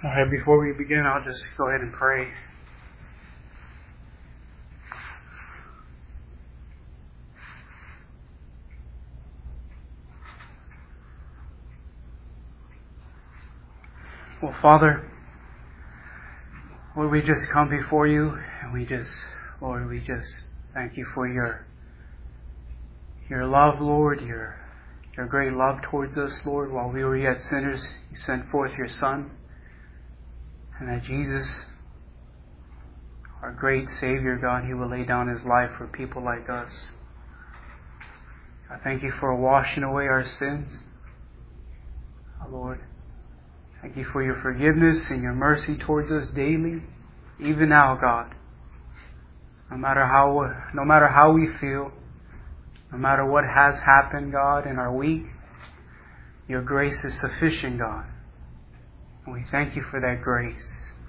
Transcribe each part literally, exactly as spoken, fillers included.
All right, before we begin, I'll just go ahead and pray. Well, Father, Lord, we just come before you, and we just, Lord, we just thank you for your your love, Lord, your your great love towards us, Lord. While we were yet sinners, you sent forth your Son. And that Jesus, our great Savior, God, He will lay down His life for people like us. I thank you for washing away our sins. Oh, Lord, thank you for your forgiveness and your mercy towards us daily, even now, God. No matter how, no matter how we feel, no matter what has happened, God, in our week, your grace is sufficient, God. And we thank you for that grace.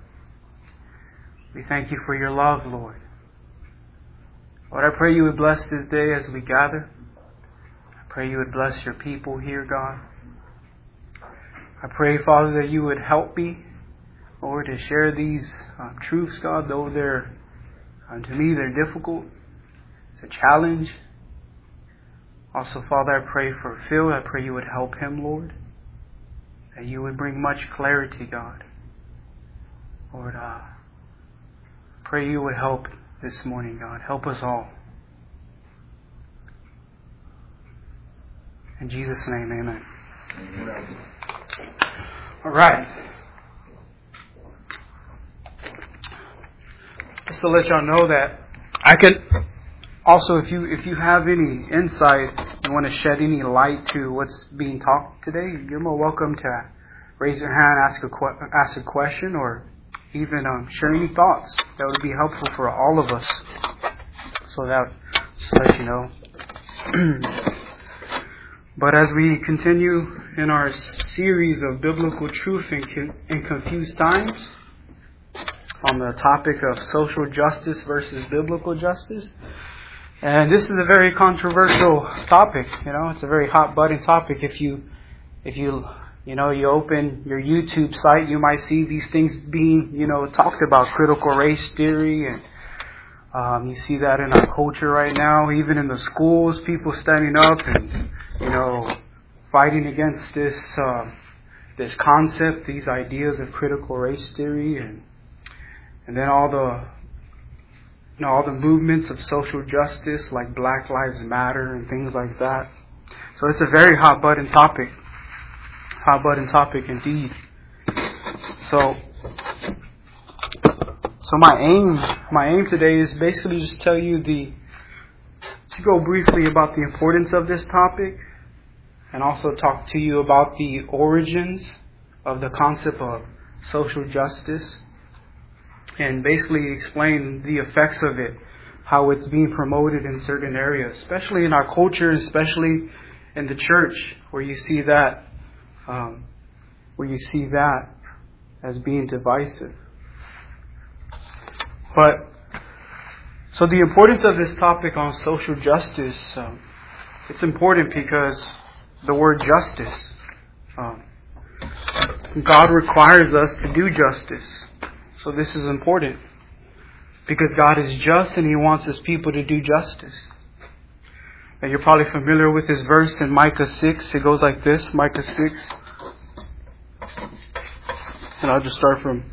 We thank you for your love, Lord. Lord, I pray you would bless this day as we gather. I pray you would bless your people here, God. I pray, Father, that you would help me, Lord, to share these uh, truths, God, though they're, uh, to me, they're difficult. It's a challenge. Also, Father, I pray for Phil. I pray you would help him, Lord. That you would bring much clarity, God. Lord, uh, pray you would help this morning, God. Help us all. In Jesus' name, amen. Amen. All right. Just to let y'all know that I can also, if you if you have any insight, you want to shed any light to what's being taught today, you're more welcome to raise your hand, ask a que- ask a question, or even um, share any thoughts. That would be helpful for all of us. So that just let you know. But as we continue in our series of biblical truth in, in confused times, on the topic of social justice versus biblical justice. And this is a very controversial topic, you know, it's a very hot button topic. If you, if you, you know, you open your YouTube site, you might see these things being, you know, talked about, critical race theory, and um, you see that in our culture right now, even in the schools, people standing up and, you know, fighting against this, uh, this concept, these ideas of critical race theory, and, and then all the, You know, all the movements of social justice like Black Lives Matter and things like that. So it's a very hot button topic. Hot button topic indeed. So, so my aim, my aim today is basically just tell you the, to go briefly about the importance of this topic, and also talk to you about the origins of the concept of social justice. And basically explain the effects of it, how it's being promoted in certain areas, especially in our culture, especially in the church, where you see that, um, where you see that as being divisive. But so the importance of this topic on social justice, um, it's important because the word justice, um, God requires us to do justice. So this is important because God is just and He wants His people to do justice. And you're probably familiar with this verse in Micah six. It goes like this, Micah six. And I'll just start from,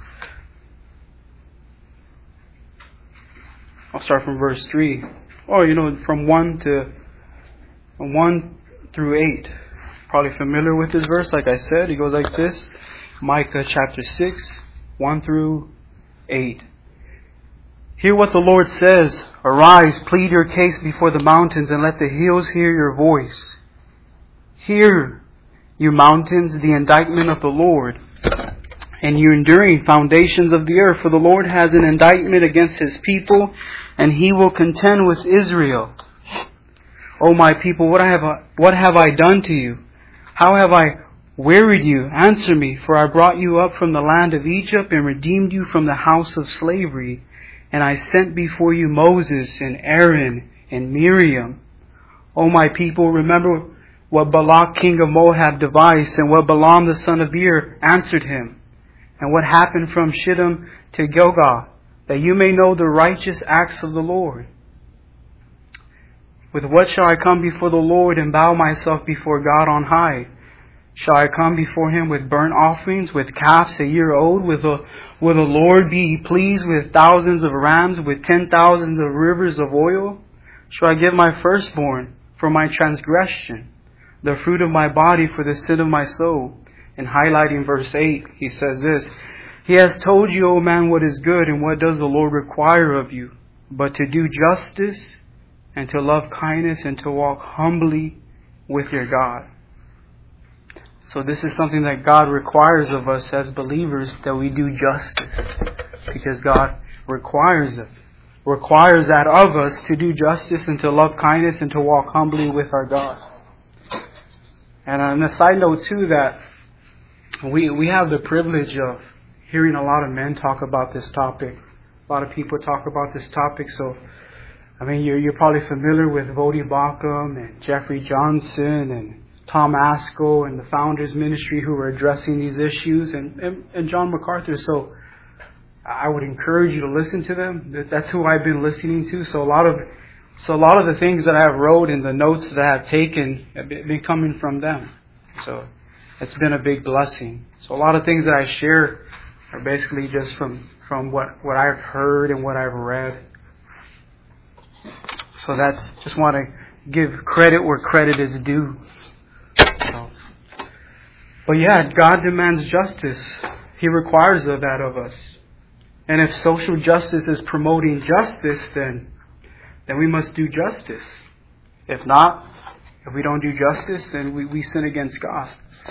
I'll start from verse three. Oh, you know, from one to, from one through eight. Probably familiar with this verse, like I said. It goes like this, Micah chapter six, one through eight. Hear what the Lord says. Arise, plead your case before the mountains, and let the hills hear your voice. Hear, you mountains, the indictment of the Lord, and you enduring foundations of the earth. For the Lord has an indictment against His people, and He will contend with Israel. O my people, what have I, what have I done to you? How have I wearied you? Answer me, for I brought you up from the land of Egypt and redeemed you from the house of slavery. And I sent before you Moses and Aaron and Miriam. O my people, remember what Balak king of Moab devised, and what Balaam the son of Beor answered him. And what happened from Shittim to Gilgal, that you may know the righteous acts of the Lord. With what shall I come before the Lord and bow myself before God on high? Shall I come before Him with burnt offerings, with calves a year old? With a, will the Lord be pleased with thousands of rams, with ten thousands of rivers of oil? Shall I give my firstborn for my transgression, the fruit of my body for the sin of my soul? And highlighting verse eight, he says this, He has told you, O man, what is good, and what does the Lord require of you, but to do justice, and to love kindness, and to walk humbly with your God. So this is something that God requires of us as believers, that we do justice. Because God requires it. Requires that of us, to do justice and to love kindness and to walk humbly with our God. And on a side note too, that we we have the privilege of hearing a lot of men talk about this topic. A lot of people talk about this topic. So, I mean, you're, you're probably familiar with Voddie Baucham and Jeffrey Johnson and Tom Ascol and the Founders Ministry who are addressing these issues, and, and, and John MacArthur. So I would encourage you to listen to them. That's who I've been listening to. So a lot of so a lot of the things that I have wrote and the notes that I have taken have been coming from them. So it's been a big blessing. So a lot of things that I share are basically just from, from what, what I've heard and what I've read. So that's, just want to give credit where credit is due. So, but yeah, God demands justice. He requires of that of us. And if social justice is promoting justice, then then we must do justice. If not, if we don't do justice, then we, we sin against God.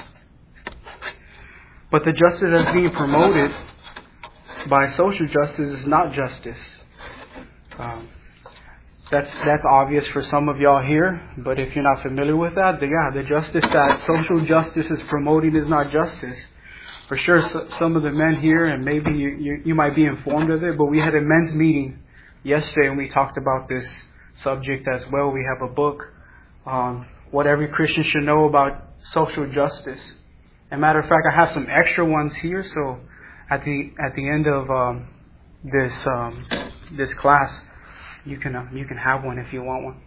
But the justice that's being promoted by social justice is not justice. Um, that's that's obvious for some of y'all here, but if you're not familiar with that, then yeah, the justice that social justice is promoting is not justice. For sure, some of the men here, and maybe you, you, you might be informed of it, but we had a men's meeting yesterday and we talked about this subject as well. We have a book on what every Christian should know about social justice. As a matter of fact, I have some extra ones here, so at the at the end of um, this um, this class, you can uh, you can have one if you want one.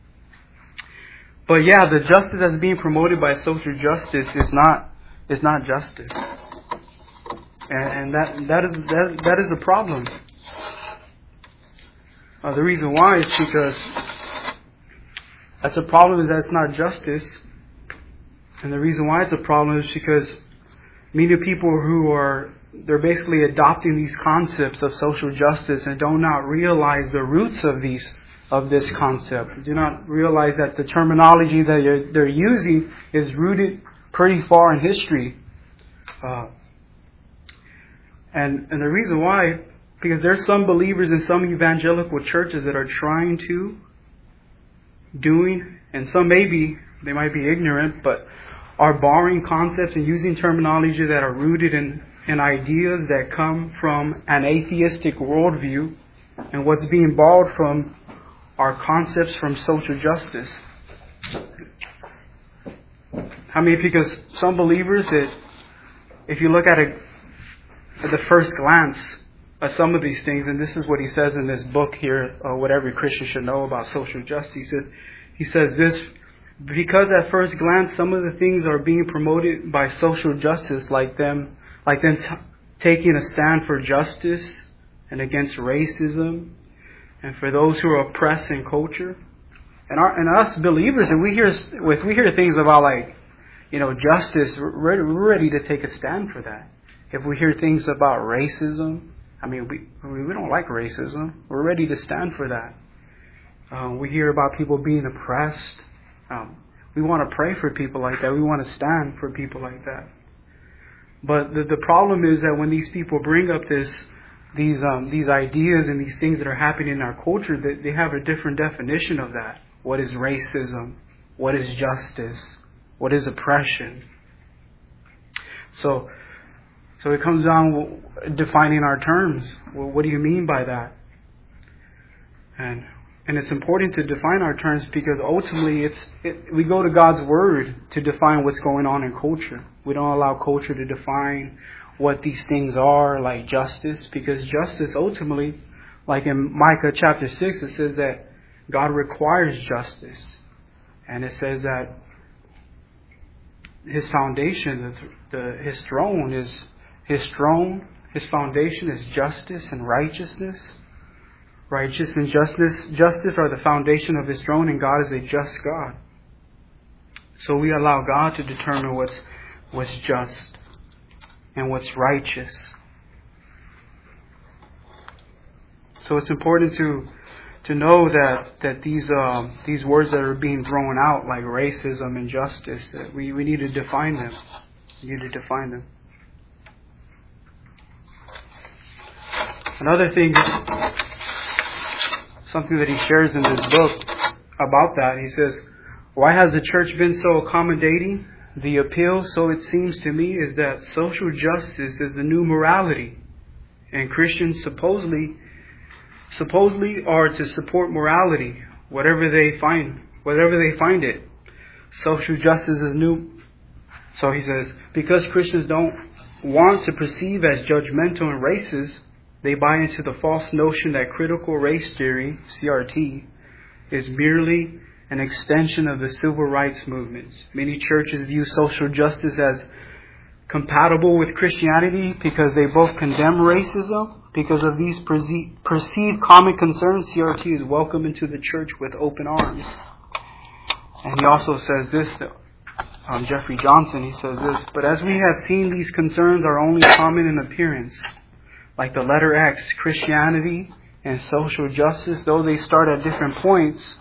But yeah, the justice that's being promoted by social justice is not is not justice. And, and that that is that, that is a problem. Uh, the reason why is because that's a problem is that it's not justice. And the reason why it's a problem is because many people who are, they're basically adopting these concepts of social justice and do not realize the roots of these, of this concept. Do not realize that the terminology that you're, they're using is rooted pretty far in history. Uh, and, and the reason why, because there's some believers in some evangelical churches that are trying to, doing, and some maybe, they might be ignorant, but are borrowing concepts and using terminology that are rooted in, in ideas that come from an atheistic worldview. And what's being borrowed from are concepts from social justice. I mean, because some believers, that if you look at it at the first glance at some of these things, and this is what he says in this book here, uh, what every Christian should know about social justice. He says, he says this, because at first glance some of the things are being promoted by social justice, like them, like them t- taking a stand for justice and against racism, and for those who are oppressed in culture, and our and us believers, and we hear if we hear things about like, you know, justice, we're ready to take a stand for that. If we hear things about racism, I mean, we we don't like racism. We're ready to stand for that. Uh, we hear about people being oppressed. Um, we want to pray for people like that. We want to stand for people like that. But the the problem is that when these people bring up this these um, these ideas and these things that are happening in our culture, that they have a different definition of that. What is racism? What is justice? What is oppression? So, so it comes down defining our terms. Well, what do you mean by that? And and it's important to define our terms because ultimately it's it, we go to God's Word to define what's going on in culture. We don't allow culture to define what these things are, like justice, because justice ultimately, like in Micah chapter six, it says that God requires justice. And it says that His foundation, the, the, His throne is, His throne, His foundation is justice and righteousness. Righteousness and justice, justice are the foundation of His throne, and God is a just God. So we allow God to determine what's, what's just and what's righteous. So it's important to to know that that these um, these words that are being thrown out, like racism and justice, that we, we need to define them. We need to define them. Another thing, something that he shares in this book about that, he says, why has the church been so accommodating? The appeal, so it seems to me, is that social justice is the new morality, and Christians supposedly supposedly are to support morality, whatever they find, whatever they find it. Social justice is new. So he says, because Christians don't want to perceive as judgmental and racist, they buy into the false notion that critical race theory, C R T, is merely an extension of the civil rights movement. Many churches view social justice as compatible with Christianity because they both condemn racism. Because of these perce- perceived common concerns, C R T is welcomed into the church with open arms. And he also says this, um, Jeffrey Johnson, he says this, but as we have seen, these concerns are only common in appearance. Like the letter X, Christianity and social justice, though they start at different points,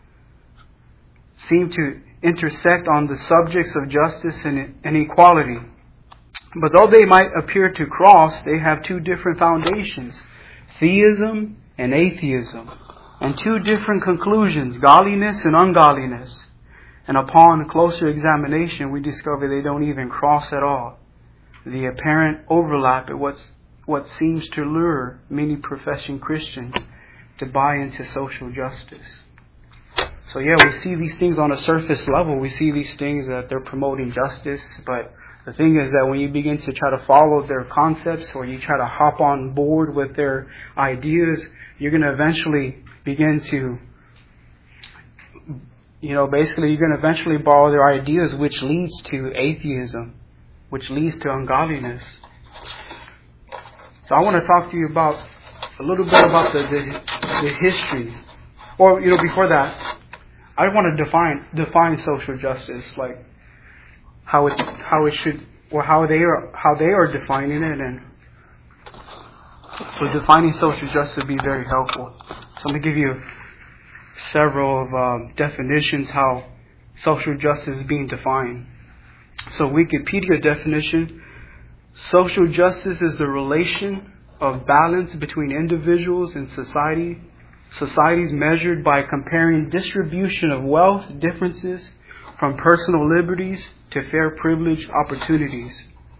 seem to intersect on the subjects of justice and, and equality. But though they might appear to cross, they have two different foundations, theism and atheism, and two different conclusions, godliness and ungodliness. And upon closer examination, we discover they don't even cross at all. The apparent overlap is what's, what seems to lure many professing Christians to buy into social justice. So yeah, we see these things on a surface level. We see these things that they're promoting justice, but the thing is that when you begin to try to follow their concepts, or you try to hop on board with their ideas, you're going to eventually begin to, you know, basically you're going to eventually borrow their ideas, which leads to atheism, which leads to ungodliness. So I want to talk to you about a little bit about the, the, the history. Or, you know, before that, I want to define define social justice, like how it how it should, or how they are how they are defining it, and so defining social justice would be very helpful. So I'm going to give you several of um, definitions how social justice is being defined. So Wikipedia definition: social justice is the relation of balance between individuals and society. Societies measured by comparing distribution of wealth differences from personal liberties to fair privilege opportunities.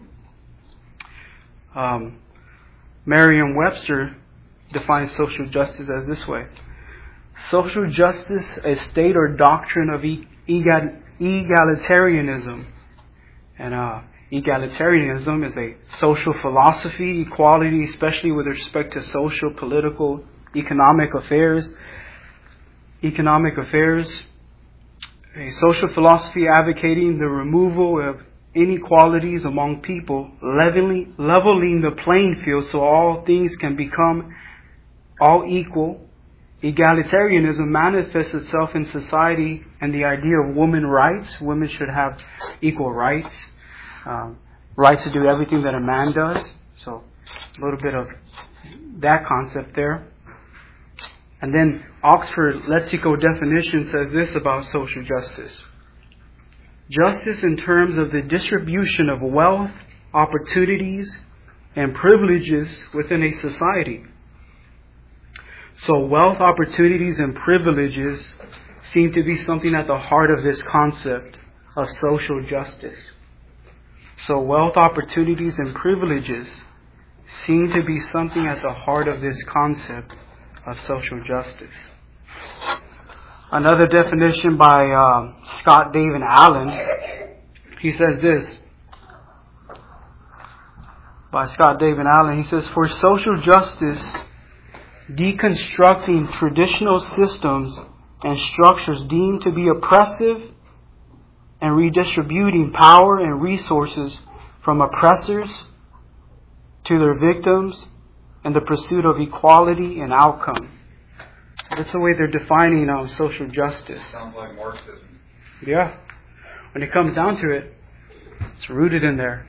Um, Merriam-Webster defines social justice as this way: social justice, a state or doctrine of e- egal- egalitarianism. And uh, egalitarianism is a social philosophy, equality, especially with respect to social, political, economic affairs. Economic affairs. A social philosophy advocating the removal of inequalities among people, leveling, leveling the playing field so all things can become all equal. Egalitarianism manifests itself in society and the idea of women rights. Women should have equal rights, um, rights to do everything that a man does. So a little bit of that concept there. And then Oxford Lexical definition says this about social justice: justice in terms of the distribution of wealth, opportunities, and privileges within a society. So wealth, opportunities, and privileges seem to be something at the heart of this concept of social justice. So wealth, opportunities, and privileges seem to be something at the heart of this concept of social justice. Another definition by um, Scott David Allen, he says this: by Scott David Allen. He says, for social justice, deconstructing traditional systems and structures deemed to be oppressive and redistributing power and resources from oppressors to their victims in the pursuit of equality and outcome. That's the way they're defining um, social justice. Sounds like Marxism. Yeah. When it comes down to it, it's rooted in there.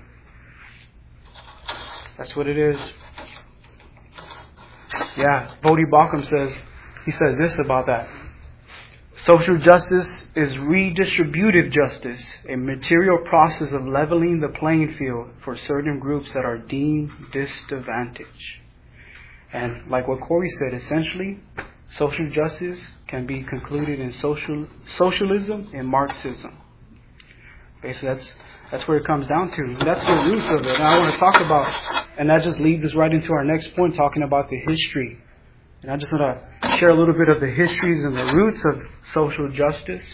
That's what it is. Yeah, Voddie Baucham says, he says this about that. Social justice is redistributive justice, a material process of leveling the playing field for certain groups that are deemed disadvantaged. And like what Corey said, essentially, social justice can be concluded in social socialism and Marxism. Basically, that's that's where it comes down to. That's the roots of it. And I want to talk about, and that just leads us right into our next point, talking about the history. And I just want to share a little bit of the histories and the roots of social justice.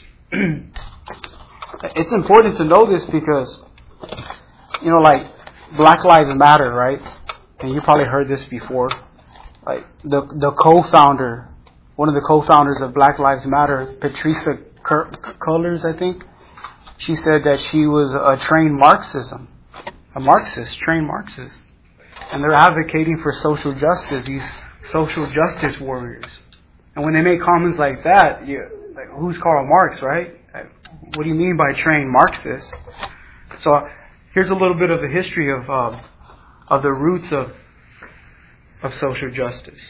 It's important to know this because, you know, like Black Lives Matter, right? And you probably heard this before. Like the the co-founder, one of the co-founders of Black Lives Matter, Patricia Cullors, I think. She said that she was a trained Marxism, a Marxist, trained Marxist. And they're advocating for social justice, these social justice warriors. And when they make comments like that, you, like, who's Karl Marx, right? What do you mean by trained Marxist? So uh, here's a little bit of the history of uh, of the roots of of social justice.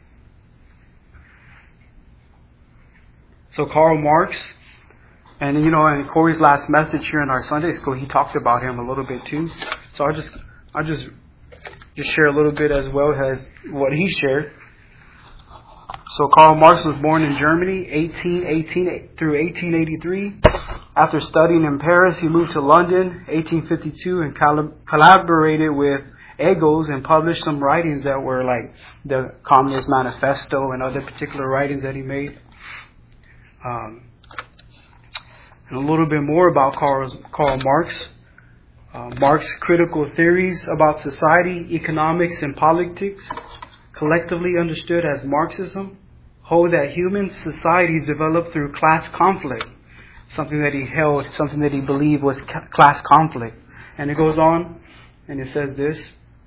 So Karl Marx, and you know, in Corey's last message here in our Sunday school, he talked about him a little bit too. So I just, I just, just share a little bit as well as what he shared. So Karl Marx was born in Germany, eighteen eighteen through eighteen eighty-three. After studying in Paris, he moved to London, eighteen fifty-two, and collaborated with Engels and published some writings that were like the Communist Manifesto and other particular writings that he made. Um, and a little bit more about Karl, Karl Marx. Uh, Marx's critical theories about society, economics, and politics, collectively understood as Marxism, hold that human societies develop through class conflict. Something that he held, something that he believed was ca- class conflict. And it goes on, and it says this.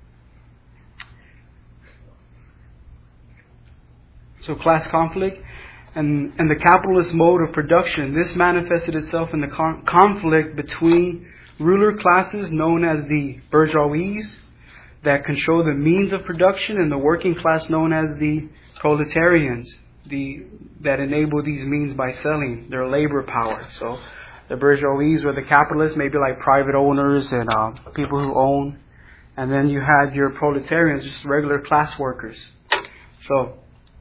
So class conflict. And, and the capitalist mode of production, this manifested itself in the con- conflict between ruler classes known as the bourgeoisie that control the means of production and the working class known as the proletarians the, that enable these means by selling their labor power. So the bourgeoisie or the capitalists, maybe like private owners and uh, people who own. And then you had your proletarians, just regular class workers. So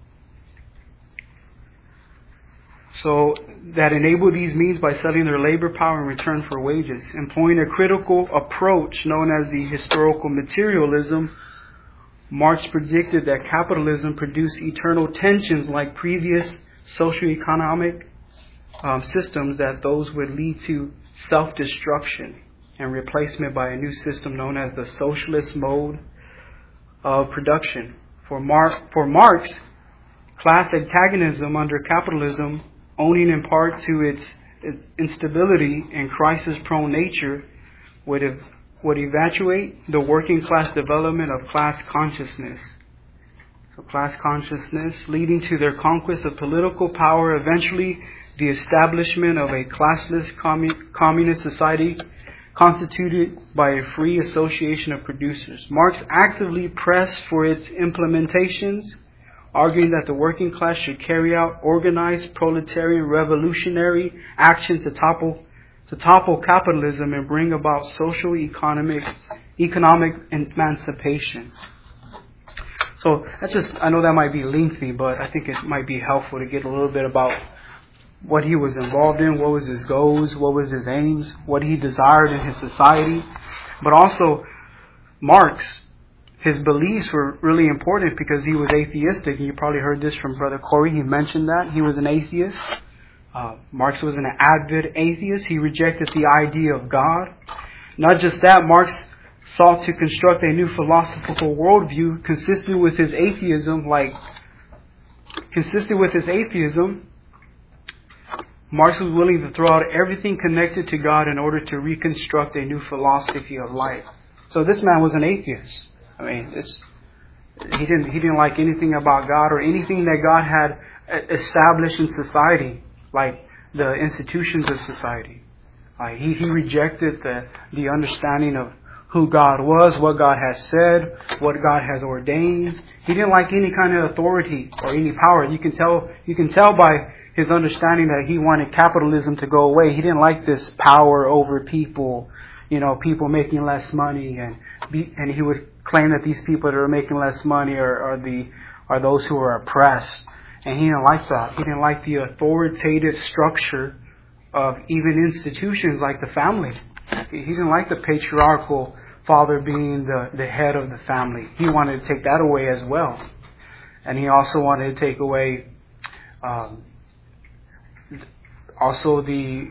So that enable these means by selling their labor power in return for wages. Employing a critical approach known as the historical materialism, Marx predicted that capitalism produced eternal tensions like previous socioeconomic um, systems, that those would lead to self-destruction and replacement by a new system known as the socialist mode of production. For, Mar- for Marx, class antagonism under capitalism, owing in part to its, its instability and crisis-prone nature, would ev- would evacuate the working class development of class consciousness. So class consciousness leading to their conquest of political power, eventually the establishment of a classless commun- communist society constituted by a free association of producers. Marx actively pressed for its implementations, arguing that the working class should carry out organized proletarian revolutionary action to topple to topple capitalism and bring about social economic economic emancipation. So that's just, I know that might be lengthy, but I think it might be helpful to get a little bit about what he was involved in, what was his goals, what was his aims, what he desired in his society. But also, Marx, his beliefs were really important because he was atheistic. You probably heard this from Brother Corey. He mentioned that. He was an atheist. Uh, Marx was an avid atheist. He rejected the idea of God. Not just that, Marx sought to construct a new philosophical worldview consistent with his atheism, like consistent with his atheism, Marx was willing to throw out everything connected to God in order to reconstruct a new philosophy of life. So this man was an atheist. I mean, it's, he didn't he didn't like anything about God or anything that God had established in society, like the institutions of society. Like he, he rejected the the understanding of who God was, what God has said, what God has ordained. He didn't like any kind of authority or any power. You can tell you can tell by his understanding that he wanted capitalism to go away. He didn't like this power over people, you know, people making less money, and be, and he would claim that these people that are making less money are, are the are those who are oppressed. And he didn't like that. He didn't like the authoritative structure of even institutions like the family. He didn't like the patriarchal father being the, the head of the family. He wanted to take that away as well. And he also wanted to take away um, also the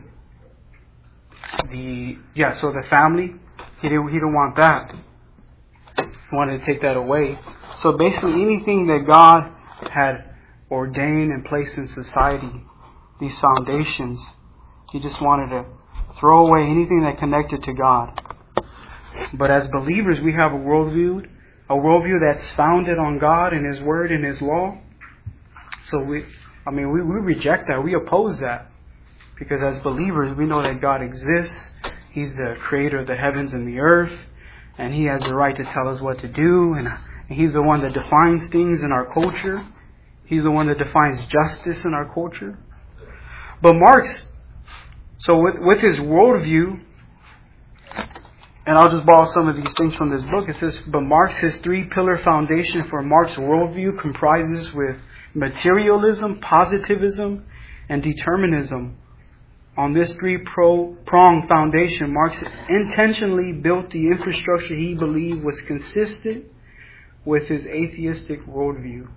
the yeah, so the family. He didn't he didn't want that. He wanted to take that away. So basically anything that God had ordained and placed in society, these foundations, he just wanted to throw away anything that connected to God. But as believers, we have a worldview, a worldview that's founded on God and His Word and His law. So we, I mean, we, we reject that. We oppose that. Because as believers, we know that God exists. He's the creator of the heavens and the earth. And He has the right to tell us what to do. And He's the one that defines things in our culture. He's the one that defines justice in our culture. But Marx, so with, with his worldview, and I'll just borrow some of these things from this book. It says, but Marx, his three-pillar foundation for Marx's worldview comprises with materialism, positivism, and determinism. On this three-pronged foundation, Marx intentionally built the infrastructure he believed was consistent with his atheistic worldview.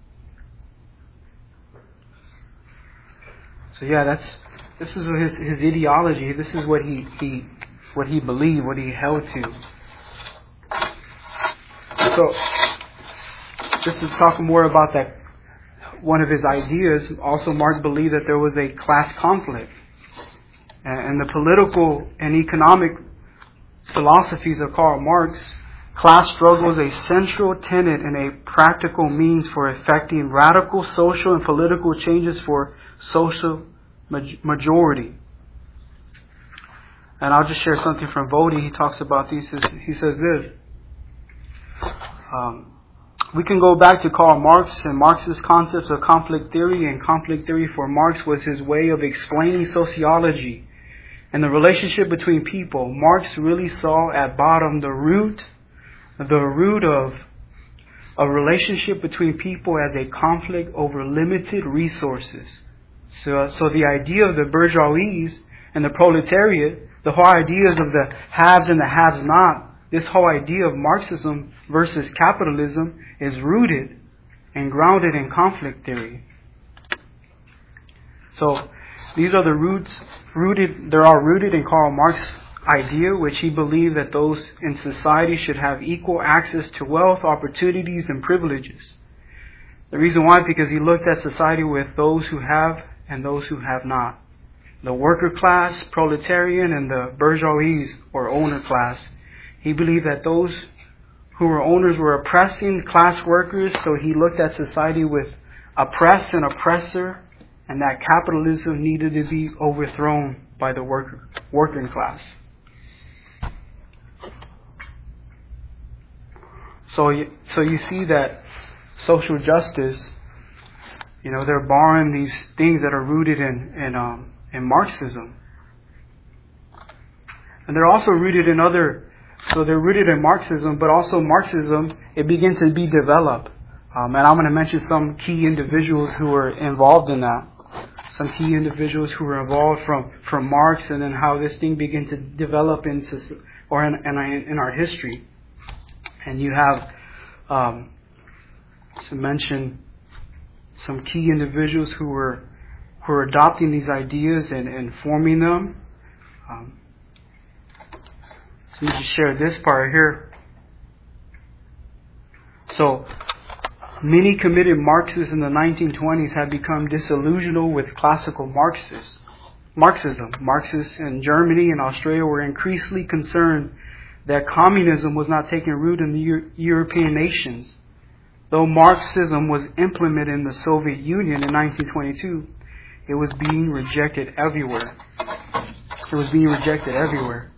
So yeah, that's this is his his ideology. This is what he, he what he believed, what he held to. So just to talk more about that, one of his ideas. Also, Marx believed that there was a class conflict, and the political and economic philosophies of Karl Marx. Class struggle is a central tenet and a practical means for effecting radical social and political changes for social majority. And I'll just share something from Voddie. He talks about these. He says this. Um, we can go back to Karl Marx and Marx's concepts of conflict theory. And conflict theory for Marx was his way of explaining sociology and the relationship between people. Marx really saw at bottom the root the root of a relationship between people as a conflict over limited resources. So, so the idea of the bourgeoisie and the proletariat, the whole ideas of the haves and the have-not, this whole idea of Marxism versus capitalism is rooted and grounded in conflict theory. So these are the roots rooted. They are rooted in Karl Marx's idea, which he believed that those in society should have equal access to wealth, opportunities, and privileges. The reason why, because he looked at society with those who have and those who have not. The worker class, proletarian, and the bourgeoisie or owner class. He believed that those who were owners were oppressing class workers, so he looked at society with oppressed and oppressor, and that capitalism needed to be overthrown by the worker, working class. So, you, so you see that social justice, you know, they're borrowing these things that are rooted in in, um, in Marxism, and they're also rooted in other. So they're rooted in Marxism, but also Marxism, it begins to be developed, um, and I'm going to mention some key individuals who were involved in that. Some key individuals who were involved from, from Marx, and then how this thing began to develop in or in, in, in our history. And you have um, to mention some key individuals who were who were adopting these ideas and, and forming them. Um, So let me just share this part here. So, many committed Marxists in the nineteen twenties had become disillusioned with classical Marxists. Marxism. Marxists in Germany and Australia were increasingly concerned that communism was not taking root in the Euro- European nations. Though Marxism was implemented in the Soviet Union in nineteen twenty-two, it was being rejected everywhere. It was being rejected everywhere.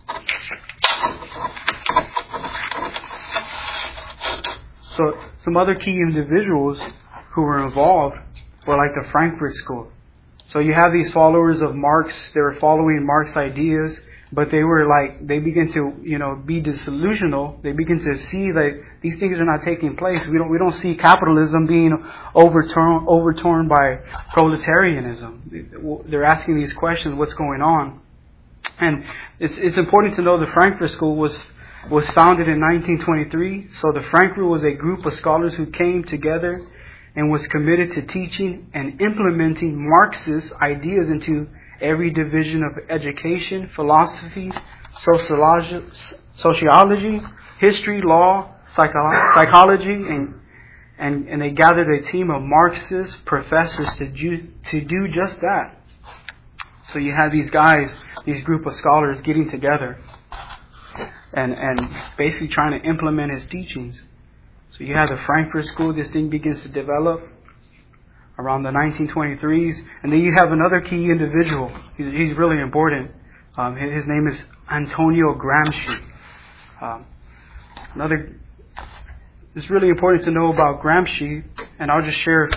So some other key individuals who were involved were like the Frankfurt School. So you have these followers of Marx. They were following Marx ideas, but they were like, they begin to, you know, be disillusional. They begin to see that these things are not taking place. We don't, we don't see capitalism being overturned, overturned by proletarianism. They're asking these questions, what's going on? And it's, it's important to know the Frankfurt School was, was founded in nineteen twenty-three. So the Frankfurt was a group of scholars who came together and was committed to teaching and implementing Marxist ideas into every division of education, philosophy, sociology, sociology history, law, psycho- psychology, and, and, and they gathered a team of Marxist professors to do, to do just that. So you had these guys, these group of scholars getting together and, and basically trying to implement his teachings. So you have the Frankfurt School. This thing begins to develop around the nineteen twenty-threes. And then you have another key individual. He's, he's really important. Um, his, his name is Antonio Gramsci. Um, another, it's really important to know about Gramsci. And I'll just share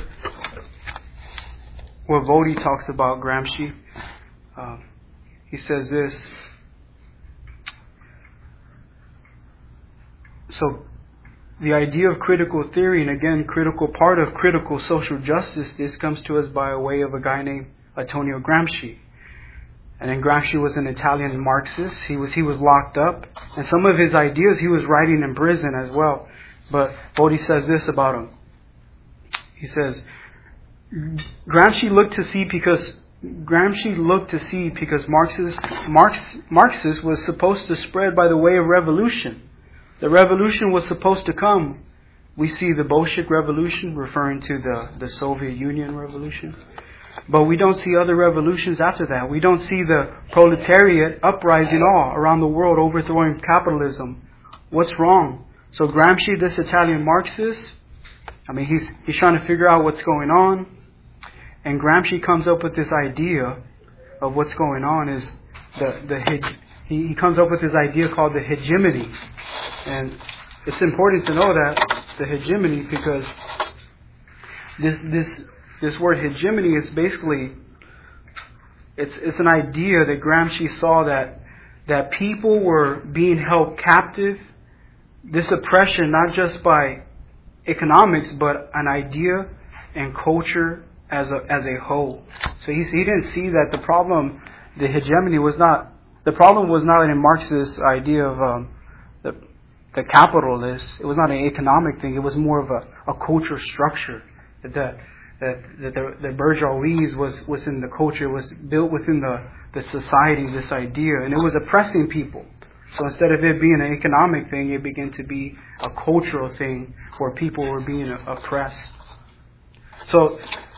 what Vodi talks about Gramsci. Um, he says this. So, the idea of critical theory, and again, critical part of critical social justice, this comes to us by way of a guy named Antonio Gramsci. And then Gramsci was an Italian Marxist. He was he was locked up, and some of his ideas he was writing in prison as well. But Bodhi says this about him. He says, Gramsci looked to see because Gramsci looked to see because Marxist Marx Marxist was supposed to spread by the way of revolution. The revolution was supposed to come. We see the Bolshevik Revolution, referring to the, the Soviet Union Revolution. But we don't see other revolutions after that. We don't see the proletariat uprising all around the world, overthrowing capitalism. What's wrong? So Gramsci, this Italian Marxist, I mean, he's he's trying to figure out what's going on. And Gramsci comes up with this idea of what's going on is the the he, he comes up with this idea called the hegemony. And it's important to know that, the hegemony, because this this this word hegemony is basically, it's it's an idea that Gramsci saw that that people were being held captive, this oppression not just by economics but an idea and culture as a as a whole. So he he didn't see that the problem, the hegemony was not the problem was not in Marx's idea of um, the the capitalist. It was not an economic thing. It was more of a, a cultural structure. That the that, that the, the bourgeoisie was was in the culture, was built within the, the society, this idea, and it was oppressing people. So instead of it being an economic thing, it began to be a cultural thing where people were being oppressed. So,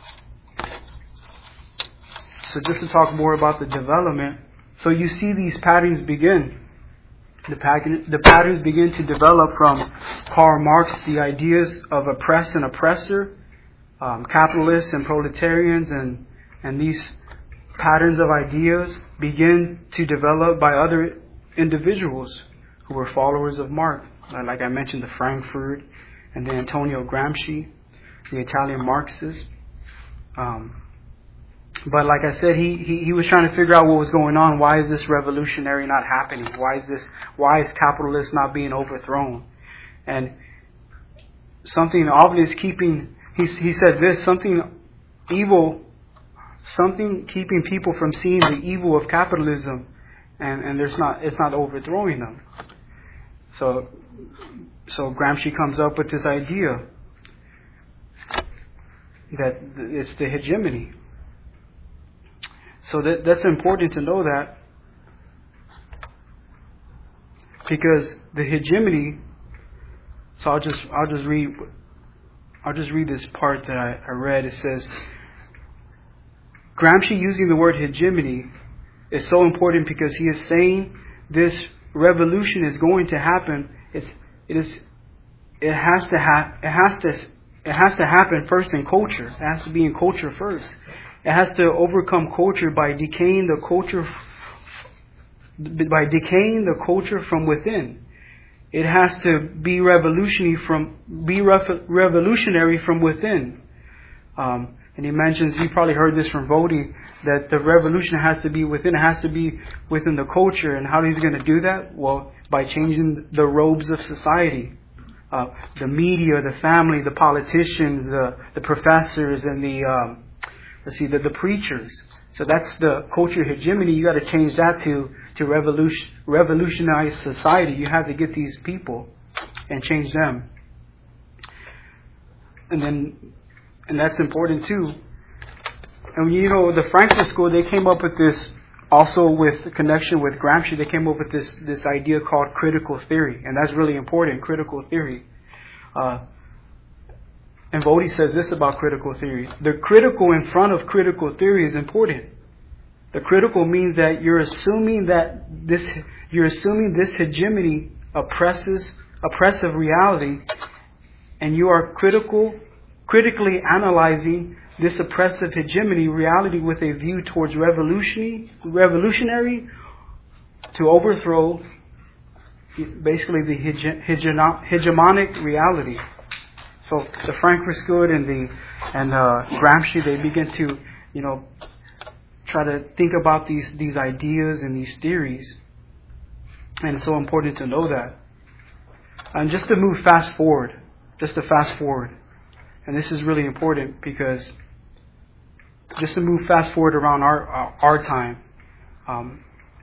so just to talk more about the development, so you see these patterns begin. The, pattern, the patterns begin to develop from Karl Marx, the ideas of oppressed and oppressor, um, capitalists and proletarians, and and these patterns of ideas begin to develop by other individuals who were followers of Marx. Like I mentioned, the Frankfurt, and then Antonio Gramsci, the Italian Marxist. Um, But like I said, he, he, he was trying to figure out what was going on. Why is this revolutionary not happening? Why is this? Why is capitalism not being overthrown? And something obvious keeping, he, he said this, something evil, something keeping people from seeing the evil of capitalism, and, and there's not, it's not overthrowing them. So, so Gramsci comes up with this idea that it's the hegemony. So that, that's important to know that. because the hegemony. So I'll just I'll just read I'll just read this part that I, I read. It says, Gramsci using the word hegemony is so important because he is saying this revolution is going to happen. It's it is it has to have it has to it has to happen first in culture. It has to be in culture first. It has to overcome culture by decaying the culture by decaying the culture from within. It has to be revolutionary from be revolutionary from within. Um, and he mentions, you probably heard this from Vodi, that the revolution has to be within. It has to be within the culture. And how he's going to do that? Well, by changing the robes of society. Uh, the media, the family, the politicians, the, the professors, and the um, let's see, the, the preachers. So that's the culture hegemony. You got to change that to to revolution, revolutionize society. You have to get these people and change them. And then, and that's important too. And you know, the Frankfurt School, they came up with this also with connection with Gramsci. They came up with this this idea called critical theory, and that's really important. Critical theory. Uh, And Vodi says this about critical theory. The critical in front of critical theory is important. The critical means that you're assuming that this, you're assuming this hegemony oppresses, oppressive reality, and you are critical, critically analyzing this oppressive hegemony reality with a view towards revolutionary, revolutionary to overthrow basically the hege, hege, hegemonic reality. So the Frankfurt School and the and uh, Gramsci, they begin to, you know, try to think about these these ideas and these theories, and it's so important to know that. And just to move fast forward, just to fast forward, and this is really important because just to move fast forward around our our, our time, um,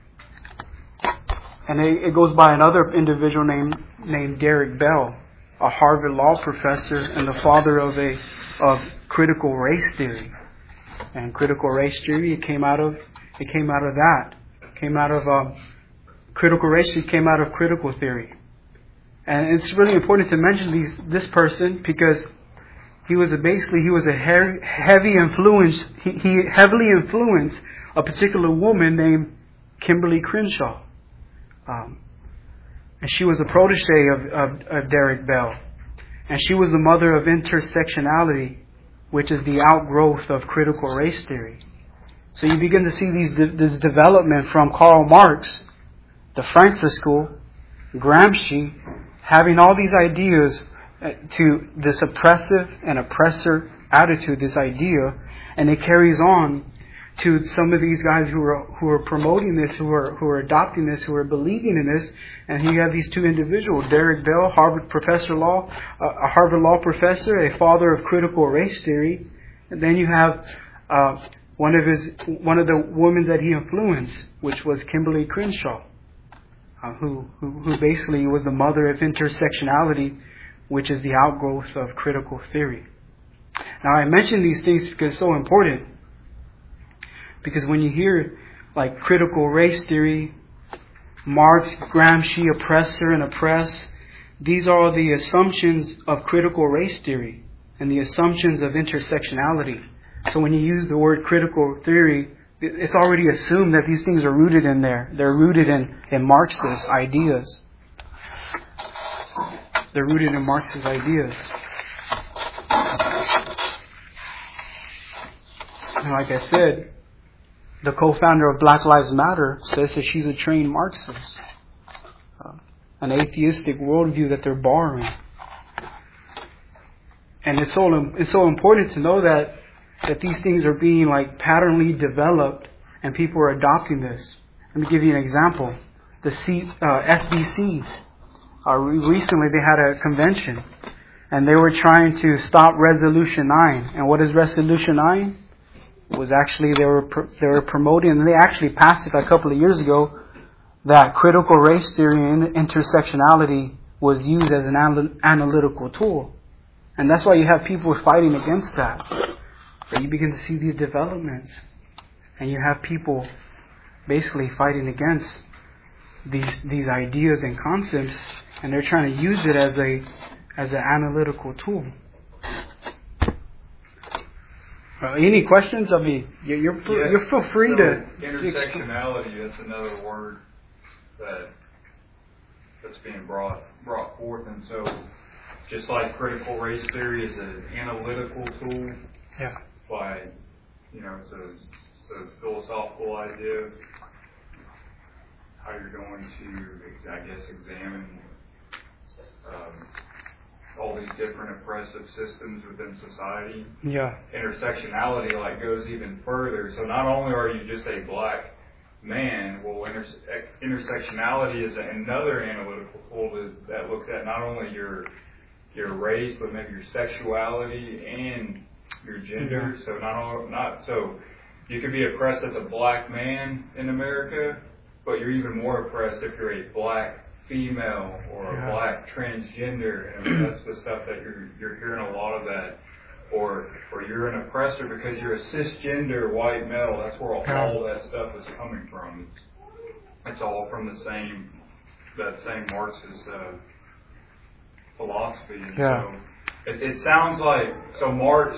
and it, it goes by another individual named named Derek Bell, a Harvard law professor and the father of a of critical race theory. And critical race theory, it came out of it came out of that. It came out of um, critical race theory came out of critical theory. And it's really important to mention these this person because he was a basically he was a heavy influence. He, he heavily influenced a particular woman named Kimberly Crenshaw. Um, And she was a protege of, of, of Derek Bell. And she was the mother of intersectionality, which is the outgrowth of critical race theory. So you begin to see these this development from Karl Marx, the Frankfurt School, Gramsci, having all these ideas to this oppressive and oppressor attitude, this idea, and it carries on to some of these guys who are who are promoting this, who are who are adopting this, who are believing in this. And here you have these two individuals: Derek Bell, Harvard professor law, uh, a Harvard law professor, a father of critical race theory, and then you have uh, one of his one of the women that he influenced, which was Kimberly Crenshaw, uh, who, who who basically was the mother of intersectionality, which is the outgrowth of critical theory. Now I mention these things because it's so important. Because when you hear like critical race theory, Marx, Gramsci, oppressor and oppress, these are all the assumptions of critical race theory and the assumptions of intersectionality. So when you use the word critical theory, it's already assumed that these things are rooted in there. They're rooted in, in Marxist ideas. They're rooted in Marxist ideas. And like I said, the co-founder of Black Lives Matter says that she's a trained Marxist. Uh, an atheistic worldview that they're borrowing. And it's so, it's so important to know that, that these things are being like patternly developed and people are adopting this. Let me give you an example. The C, uh, S D C, uh, recently they had a convention and they were trying to stop Resolution nine. And what is Resolution nine? Was actually they were they were promoting, and they actually passed it a couple of years ago, that critical race theory and intersectionality was used as an analytical tool, and that's why you have people fighting against that. But you begin to see these developments, and you have people basically fighting against these these ideas and concepts, and they're trying to use it as a as an analytical tool. Uh, any questions? I mean, you're you're, yes. you're feel free so to. Intersectionality. That's another word that that's being brought brought forth, and so just like critical race theory is an analytical tool. Yeah. By you know, it's a, it's a philosophical idea of how you're going to, I guess, examine um, all these different oppressive systems within society. Yeah. Intersectionality like goes even further. So not only are you just a black man, well, interse- intersectionality is another analytical tool that, that looks at not only your your race, but maybe your sexuality and your gender. Mm-hmm. So not all, not so you could be oppressed as a black man in America, but you're even more oppressed if you're a black female or yeah. a black transgender. And I mean, that's the stuff that you're you're hearing a lot of that. Or or you're an oppressor because you're a cisgender white male. That's where all, yeah. all that stuff is coming from. It's, it's all from the same that same Marxist uh, philosophy. And yeah. so it, it sounds like so Marx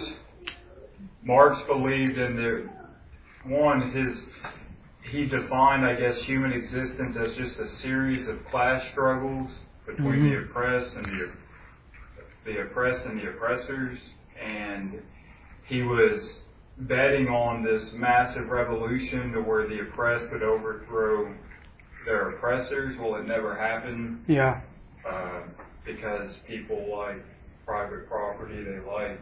Marx believed in the one his he defined I guess human existence as just a series of class struggles between mm-hmm. the oppressed and the the oppressed and the oppressors. And he was betting on this massive revolution to where the oppressed could overthrow their oppressors. Well, it never happened. Yeah. Uh, because people like private property, they like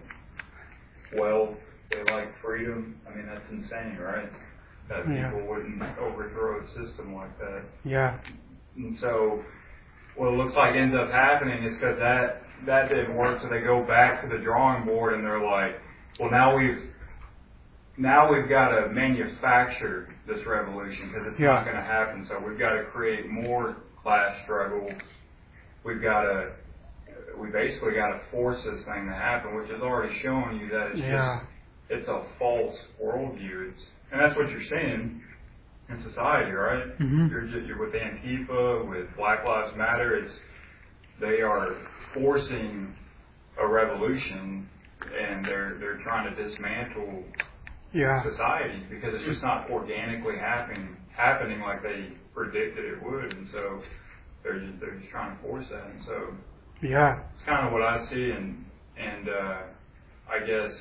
wealth, they like freedom. I mean, that's insane, right? That yeah. people wouldn't overthrow a system like that. Yeah. And so what it looks like ends up happening is because that that didn't work, so they go back to the drawing board and they're like, well, now we've now we've got to manufacture this revolution because it's yeah. not going to happen. So we've got to create more class struggles. We've got to we basically got to force this thing to happen, which is already showing you that it's yeah. just it's a false worldview. It's, and that's what you're seeing in society, right? Mm-hmm. You're just, you're with Antifa, with Black Lives Matter. It's they are forcing a revolution, and they're they're trying to dismantle yeah. society because it's just not organically happening happening like they predicted it would, and so they're just they're just trying to force that, and so yeah, it's kind of what I see, and and uh, I guess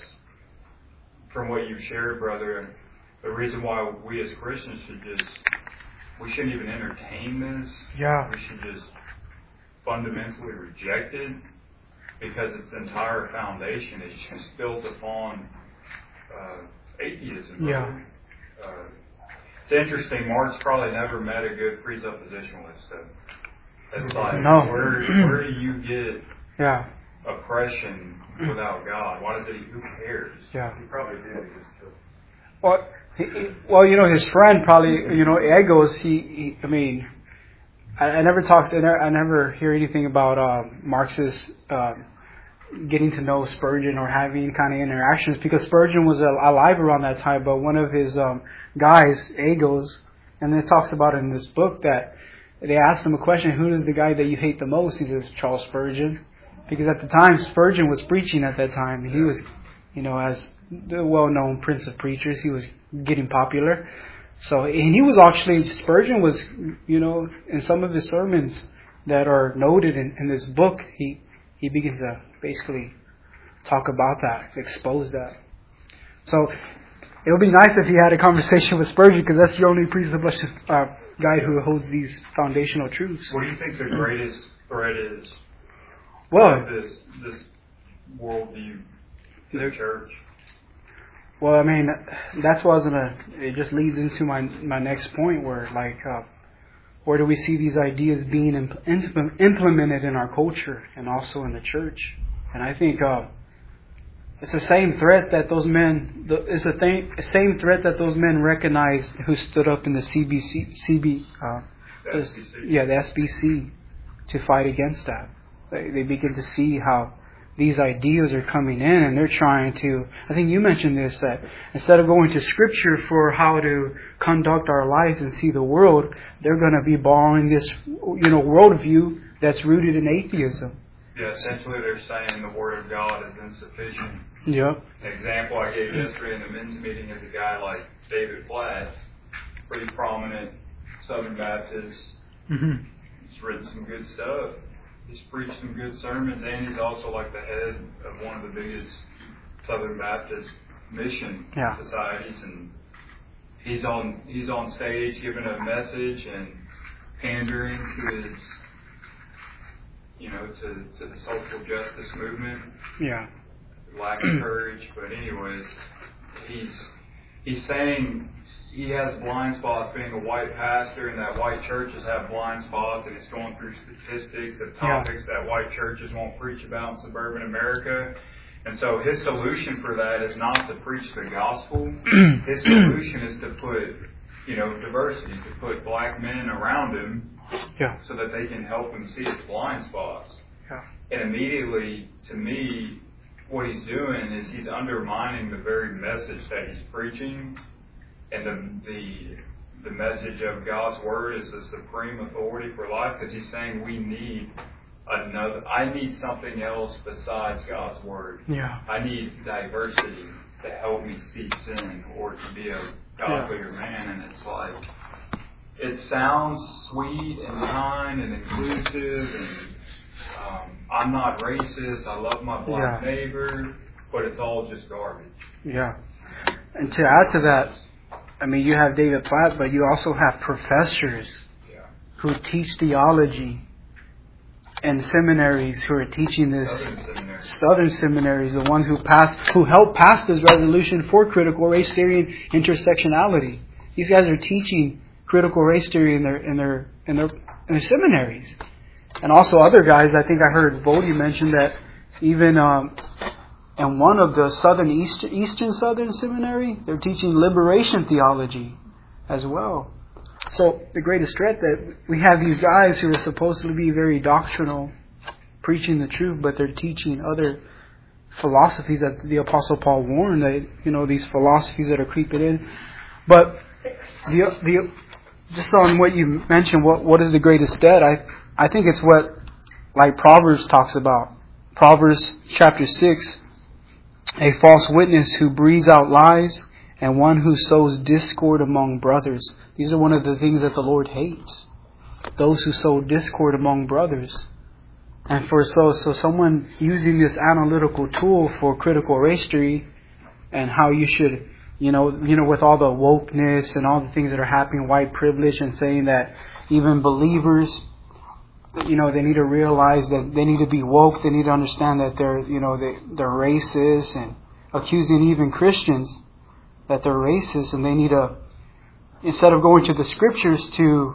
from what you've shared, brother, the reason why we as Christians should just we shouldn't even entertain this. Yeah, we should just fundamentally rejected because its entire foundation is just built upon uh, atheism. Yeah. Uh, it's interesting. Marx probably never met a good presuppositionalist. So it's like, no. where, where do you get yeah. oppression without God? Why does it? Who cares? Yeah. He probably did. He just killed. Well, he, he, well, you know, his friend probably, you know, Egos. He, he I mean. I, I never talked. I never hear anything about uh, Marx's uh, getting to know Spurgeon or having kind of interactions because Spurgeon was alive around that time. But one of his um, guys, Egos, and it talks about in this book that they asked him a question: "Who is the guy that you hate the most?" He says, "Charles Spurgeon," because at the time Spurgeon was preaching at that time. He was, you know, as the well-known prince of preachers, he was getting popular. So, and he was actually, Spurgeon was, you know, in some of his sermons that are noted in, in this book, he, he begins to basically talk about that, expose that. So, it would be nice if he had a conversation with Spurgeon because that's the only presupposition uh, guy who holds these foundational truths. What do you think the greatest threat is? Well, this this worldview, the church. Well, I mean, that's what I was gonna. It just leads into my my next point, where like, uh, where do we see these ideas being imp- implemented in our culture and also in the church? And I think uh, it's the same threat that those men. The, it's the thing, same threat that those men recognized who stood up in the C B C, C B, uh, the S B C. yeah, the S B C, to fight against that. They, they begin to see how these ideas are coming in and they're trying to, I think you mentioned this, that instead of going to Scripture for how to conduct our lives and see the world, they're going to be borrowing this, you know, worldview that's rooted in atheism. Yeah, essentially they're saying the Word of God is insufficient. Yeah. An example I gave yesterday in the men's meeting is a guy like David Platt, pretty prominent Southern Baptist. Mm-hmm. He's written some good stuff. He's preached some good sermons, and he's also like the head of one of the biggest Southern Baptist mission yeah. societies, and he's on he's on stage giving a message and pandering to his, you know, to, to the social justice movement. Yeah. Lack of courage, but anyways, he's he's saying he has blind spots being a white pastor, and that white churches have blind spots, and he's going through statistics of topics yeah. that white churches won't preach about in suburban America. And so his solution for that is not to preach the gospel. His solution is to put, you know, diversity, to put black men around him yeah. so that they can help him see his blind spots. Yeah. And immediately, to me, what he's doing is he's undermining the very message that he's preaching. And the, the the message of God's Word is the supreme authority for life, because he's saying we need another. I need something else besides God's Word. Yeah. I need diversity to help me see sin or to be a godlier yeah. man. And it's like, it sounds sweet and kind and inclusive, and um, I'm not racist. I love my black yeah. neighbor, but it's all just garbage. Yeah. And to add to that, I mean, you have David Platt, but you also have professors yeah. who teach theology and seminaries who are teaching this. Southern seminaries. Southern seminaries, the ones who passed, who helped pass this resolution for critical race theory and intersectionality. These guys are teaching critical race theory in their in their in their, in their seminaries, and also other guys. I think I heard Vody mention that even. Um, And one of the Southern East, Eastern Southern Seminary, they're teaching liberation theology as well. So the greatest threat that we have these guys who are supposed to be very doctrinal, preaching the truth, but they're teaching other philosophies that the Apostle Paul warned, that, you know, these philosophies that are creeping in. But the the just on what you mentioned, what what is the greatest threat? I I think it's what like Proverbs talks about. Proverbs chapter six. A false witness who breathes out lies, and one who sows discord among brothers. These are one of the things that the Lord hates. Those who sow discord among brothers. And for so so someone using this analytical tool for critical race theory and how you should, you know, you know, with all the wokeness and all the things that are happening, white privilege, and saying that even believers, you know, they need to realize that they need to be woke. They need to understand that they're, you know, they, they're racist, and accusing even Christians that they're racist, and they need to, instead of going to the Scriptures to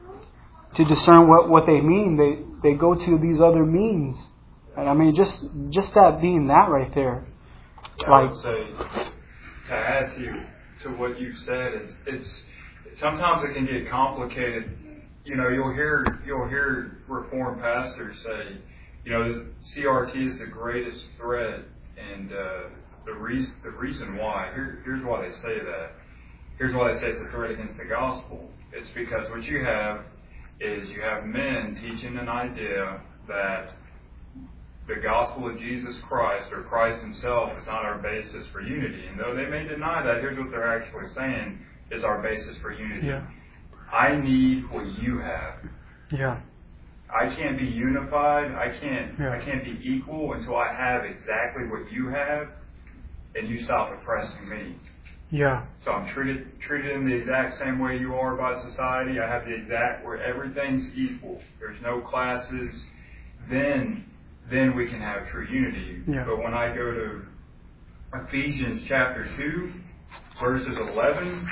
to discern what, what they mean, they, they go to these other means. And I mean, just just that being that right there. Yeah, like, I would say, to add to to what you said, it's it's sometimes it can get complicated. You know, you'll hear you'll hear Reformed pastors say, you know, C R T is the greatest threat, and uh, the reason the reason why here, here's why they say that. Here's why they say it's a threat against the gospel. It's because what you have is you have men teaching an idea that the gospel of Jesus Christ, or Christ Himself, is not our basis for unity. And though they may deny that, here's what they're actually saying is our basis for unity. Yeah. I need what you have. Yeah. I can't be unified. I can't. Yeah. I can't be equal until I have exactly what you have, and you stop oppressing me. Yeah. So I'm treated treated in the exact same way you are by society. I have the exact where everything's equal. There's no classes. Then, then we can have true unity. Yeah. But when I go to Ephesians chapter two, verses eleven.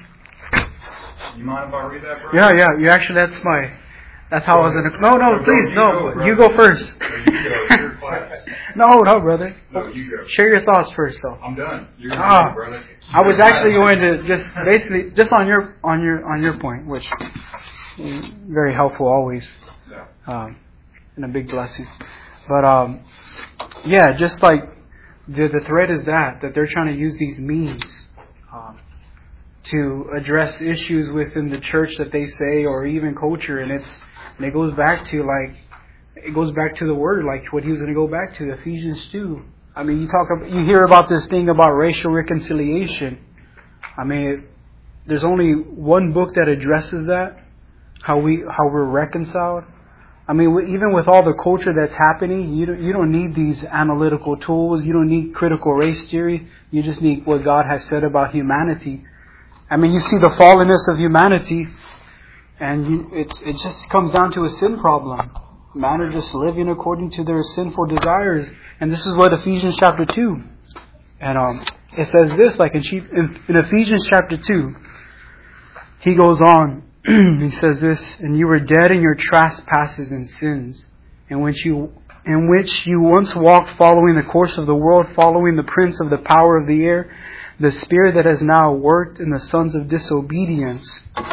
You mind if I read that, bro? Yeah, yeah. You actually, that's my, that's how I was gonna. No, no, no please, you no. Go, you go first. No, you go. Your class. no, no, brother. No, you go. Share your thoughts first, though. I'm done. You're ah, done, brother. I was actually going to just basically just on your on your on your point, which is very helpful always, Yeah. um, and a big blessing. But um, yeah, just like the the threat is that that they're trying to use these means um, to address issues within the church that they say, or even culture, and it's and it goes back to like it goes back to the word, like what he was going to go back to, Ephesians two. I mean, you talk about, you hear about this thing about racial reconciliation. I mean, it, there's only one book that addresses that, how we how we're reconciled. I mean, even with all the culture that's happening, you don't, you don't need these analytical tools. You don't need critical race theory. You just need what God has said about humanity. I mean, you see the fallenness of humanity, and you, it's, it just comes down to a sin problem. Men are just living according to their sinful desires. And this is what Ephesians chapter two. And um, it says this, like in, in, in Ephesians chapter two, he goes on. He says this, and you were dead in your trespasses and sins, in which you in which you once walked, following the course of the world, following the prince of the power of the air, the spirit that has now worked in the sons of disobedience.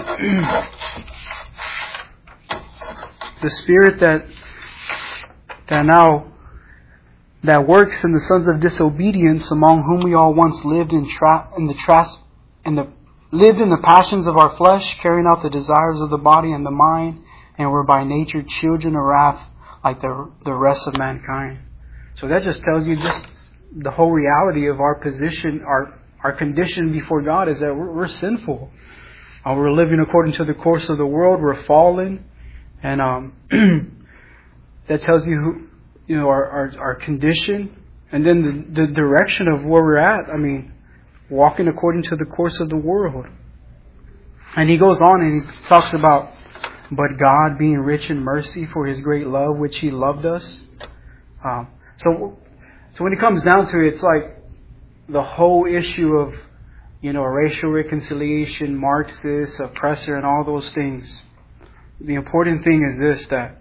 The spirit that that now that works in the sons of disobedience, among whom we all once lived in tra- in the tras- in the lived in the passions of our flesh, carrying out the desires of the body and the mind, and were by nature children of wrath, like the the rest of mankind. So that just tells you just the whole reality of our position, our our condition before God is that we're, we're sinful. Uh, we're living according to the course of the world. We're fallen, and um, that tells you who, you know, our, our our condition, and then the, the direction of where we're at. I mean, walking according to the course of the world. And he goes on and he talks about, but God being rich in mercy for His great love, which He loved us. Um, so, so when it comes down to it, it's like the whole issue of, you know, racial reconciliation, Marxist, oppressor, and all those things. The important thing is this, that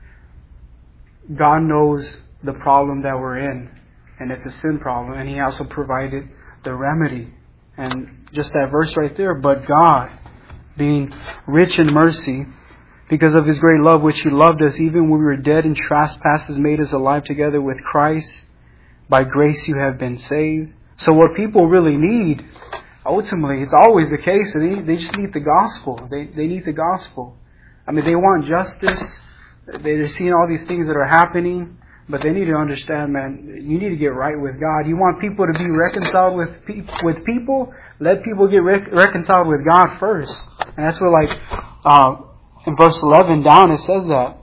God knows the problem that we're in, and it's a sin problem, and He also provided the remedy. And just that verse right there, but God, being rich in mercy, because of His great love which He loved us, even when we were dead in trespasses, made us alive together with Christ. By grace you have been saved. So what people really need, ultimately, it's always the case, they, they just need the gospel. They, they need the gospel. I mean, they want justice. They're seeing all these things that are happening. But they need to understand, man, you need to get right with God. You want people to be reconciled with pe- with people? Let people get re- reconciled with God first. And that's where, like, uh, in verse eleven down, it says that.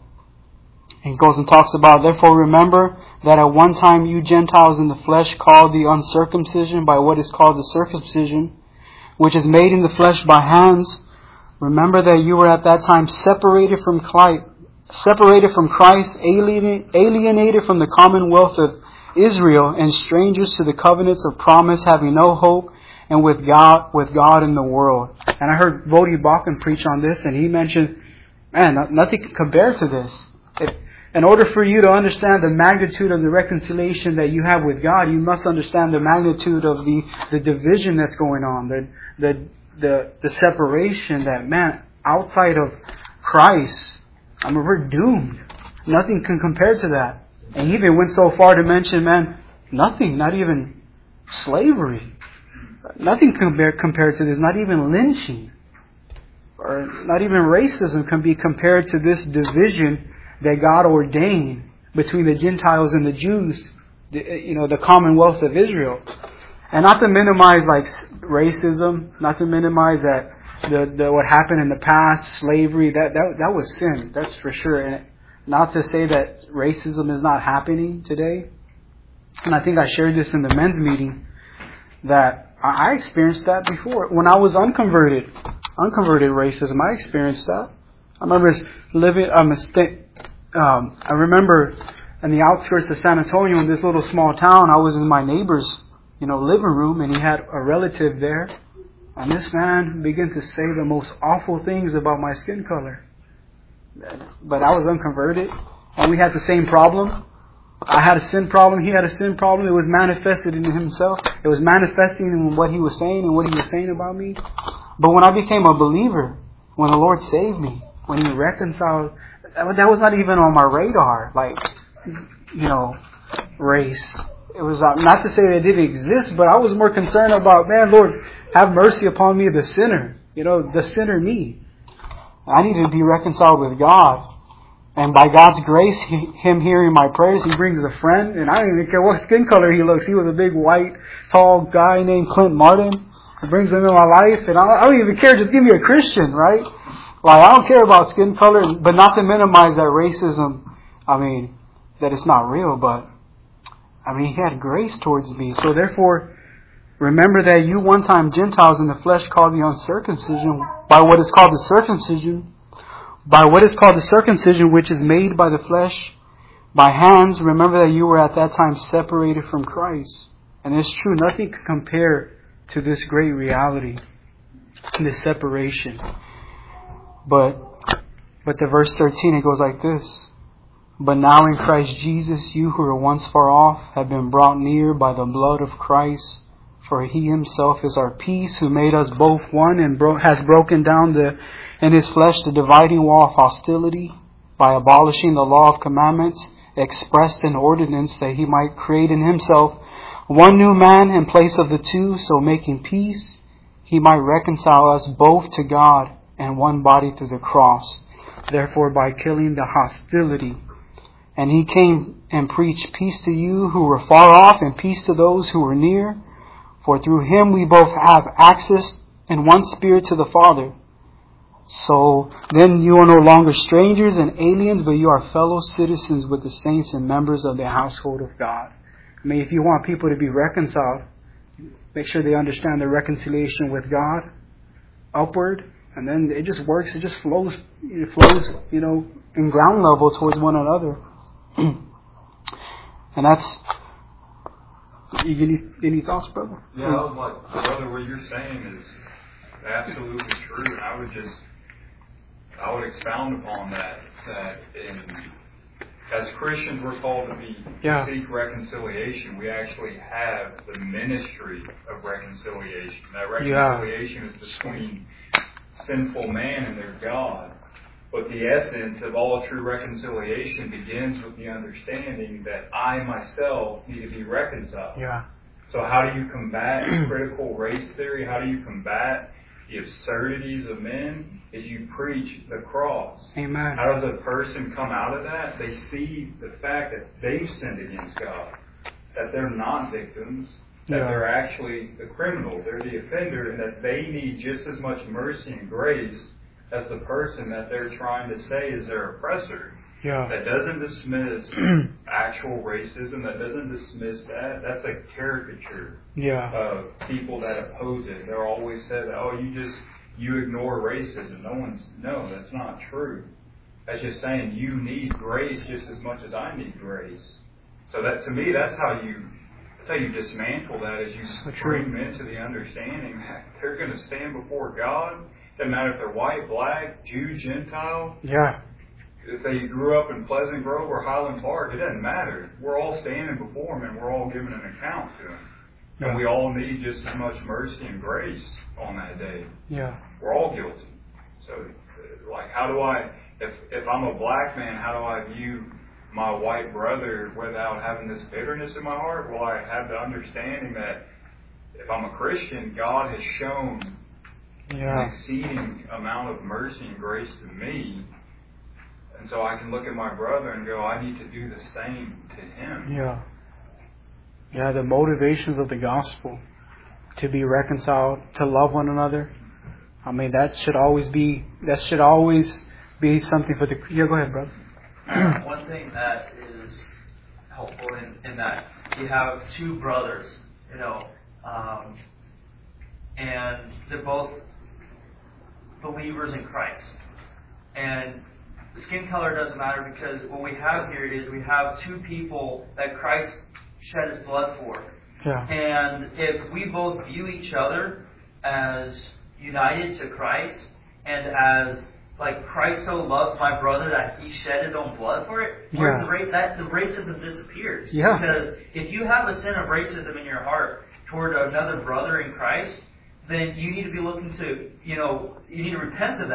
He goes and talks about, therefore remember that at one time you Gentiles in the flesh called the uncircumcision by what is called the circumcision, which is made in the flesh by hands. Remember that you were at that time separated from Christ. Separated from Christ, alienated, alienated from the commonwealth of Israel, and strangers to the covenants of promise, having no hope, and with God, with God in the world. And I heard Voddie Baucham preach on this, and he mentioned, man, nothing can compare to this. If, in order for you to understand the magnitude of the reconciliation that you have with God, you must understand the magnitude of the, the division that's going on, the the the the separation that, man, outside of Christ, I mean, we're doomed. Nothing can compare to that. And he even went so far to mention, man, nothing, not even slavery. Nothing can compare, compared to this, not even lynching. Or not even racism can be compared to this division that God ordained between the Gentiles and the Jews, the, you know, the commonwealth of Israel. And not to minimize, like, racism, not to minimize that The, the what happened in the past, slavery, that, that that was sin, that's for sure. And not to say that racism is not happening today. And I think I shared this in the men's meeting, that I experienced that before. When I was unconverted, unconverted racism, I experienced that. I remember living, um, um, I remember in the outskirts of San Antonio, in this little small town, I was in my neighbor's, you know, living room, and he had a relative there. And this man began to say the most awful things about my skin color. But I was unconverted, and we had the same problem. I had a sin problem, he had a sin problem. It was manifested in himself. It was manifesting in what he was saying and what he was saying about me. But when I became a believer, when the Lord saved me, when He reconciled, that was not even on my radar. Like, you know, race. It was uh, not to say that it didn't exist, but I was more concerned about, man, Lord, have mercy upon me, the sinner. You know, the sinner me. I need to be reconciled with God. And by God's grace, he, Him hearing my prayers, He brings a friend. And I don't even care what skin color he looks. He was a big, white, tall guy named Clint Martin. He brings him in my life. And I, I don't even care. Just give me a Christian, right? Like, I don't care about skin color. But not to minimize that racism. I mean, that it's not real. But, I mean, He had grace towards me. So therefore, remember that you one time Gentiles in the flesh called the uncircumcision by what is called the circumcision. By what is called the circumcision, which is made by the flesh, by hands. Remember that you were at that time separated from Christ. And it's true, nothing can compare to this great reality, this separation. But, but the verse thirteen, it goes like this. But now in Christ Jesus, you who were once far off have been brought near by the blood of Christ. For He Himself is our peace, who made us both one and bro- has broken down the in His flesh the dividing wall of hostility by abolishing the law of commandments expressed in ordinance, that He might create in Himself one new man in place of the two, so making peace, He might reconcile us both to God and one body through the cross. Therefore, by killing the hostility. And He came and preached peace to you who were far off and peace to those who were near. For through Him we both have access in one Spirit to the Father. So then you are no longer strangers and aliens, but you are fellow citizens with the saints and members of the household of God. I mean, if you want people to be reconciled, make sure they understand the reconciliation with God upward, and then it just works. It just flows. It flows, you know, in ground level towards one another. And that's. You get any, any thoughts, brother? Yeah, I was like, brother, what you're saying is absolutely true. And I would just, I would expound upon that, that in, as Christians we're called to be, yeah. to seek reconciliation. We actually have the ministry of reconciliation. That reconciliation yeah. is between sinful man and their God. But the essence of all true reconciliation begins with the understanding that I myself need to be reconciled. Yeah. So how do you combat critical race theory? How do you combat the absurdities of men? Is you preach the cross. Amen. How does a person come out of that? They see the fact that they've sinned against God, that they're not victims, that yeah. they're actually the criminal, they're the offender, and that they need just as much mercy and grace as the person that they're trying to say is their oppressor. Yeah. That doesn't dismiss actual racism. That doesn't dismiss that. That's a caricature yeah. of people that oppose it. They're always said, oh, you just, you ignore racism. No one's, no, that's not true. That's just saying you need grace just as much as I need grace. So that, to me, that's how you, that's how you dismantle that, is you so bring them into the understanding that they're going to stand before God. Doesn't matter if they're white, black, Jew, Gentile. Yeah. If they grew up in Pleasant Grove or Highland Park, it doesn't matter. We're all standing before Him and we're all giving an account to Him. Yeah. And we all need just as much mercy and grace on that day. Yeah. We're all guilty. So, like, how do I, if, if I'm a black man, how do I view my white brother without having this bitterness in my heart? Well, I have the understanding that if I'm a Christian, God has shown yeah. an exceeding amount of mercy and grace to me. And so I can look at my brother and go, I need to do the same to him. Yeah. Yeah, the motivations of the gospel to be reconciled, to love one another. I mean, that should always be, that should always be something for the, yeah, go ahead, brother. Uh, one thing that is helpful in, in that you have two brothers, you know, um, and they're both believers in Christ. And skin color doesn't matter, because what we have here is we have two people that Christ shed His blood for. Yeah. And if we both view each other as united to Christ, and as like Christ so loved my brother that He shed His own blood for it, yeah. the, ra- that, the racism disappears. Yeah. Because if you have a sin of racism in your heart toward another brother in Christ, then you need to be looking to, you know, you need to repent of that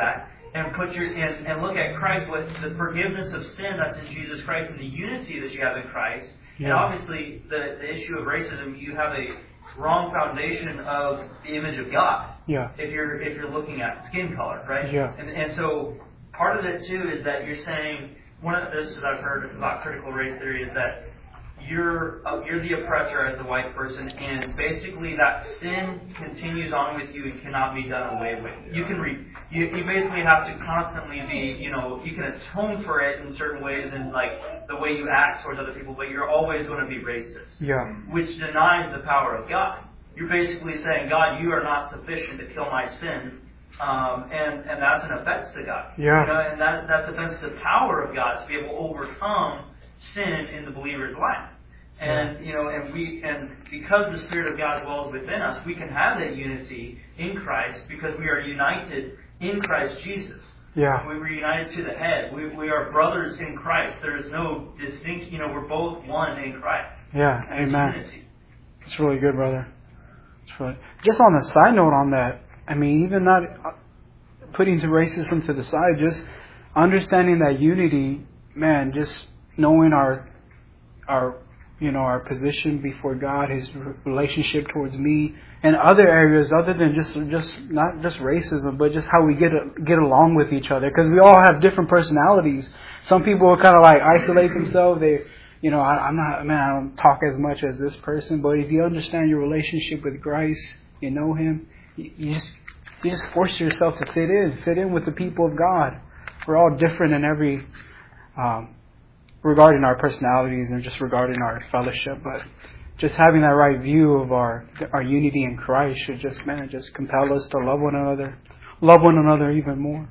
and put your and, and look at Christ, what the forgiveness of sin that's in Jesus Christ, and the unity that you have in Christ. Yeah. And obviously, the, the issue of racism, you have a wrong foundation of the image of God. Yeah. If you're if you're looking at skin color, right? Yeah. And and so part of it too is that you're saying, one of this is I've heard about critical race theory is that you're uh, you're the oppressor as the white person, and basically that sin continues on with you and cannot be done away with. You can re, you, you basically have to constantly be, you know, you can atone for it in certain ways and like the way you act towards other people, but you're always going to be racist. Yeah. Which denies the power of God. You're basically saying, God, you are not sufficient to kill my sin. Um, and, and that's an offense to God. Yeah. You know, and that, that's offense to the power of God to be able to overcome sin in the believer's life. And, you know, and we, and because the Spirit of God dwells within us, we can have that unity in Christ because we are united in Christ Jesus. Yeah. We were united to the head. We, we are brothers in Christ. There is no distinct, you know, we're both one in Christ. Yeah. There's Amen. unity. It's really good, brother. It's really, just on a side note on that, I mean, even not putting to racism to the side, just understanding that unity, man, just knowing our, our, you know, our position before God, His relationship towards me, and other areas other than just, just not just racism, but just how we get get along with each other. Because we all have different personalities. Some people kind of like isolate themselves. They, you know, I, I'm not, man, I don't talk as much as this person. But if you understand your relationship with Christ, you know Him, you, you just you just force yourself to fit in, fit in with the people of God. We're all different in every. Um, regarding our personalities and just regarding our fellowship, but just having that right view of our our unity in Christ should just, man, just compel us to love one another, love one another even more.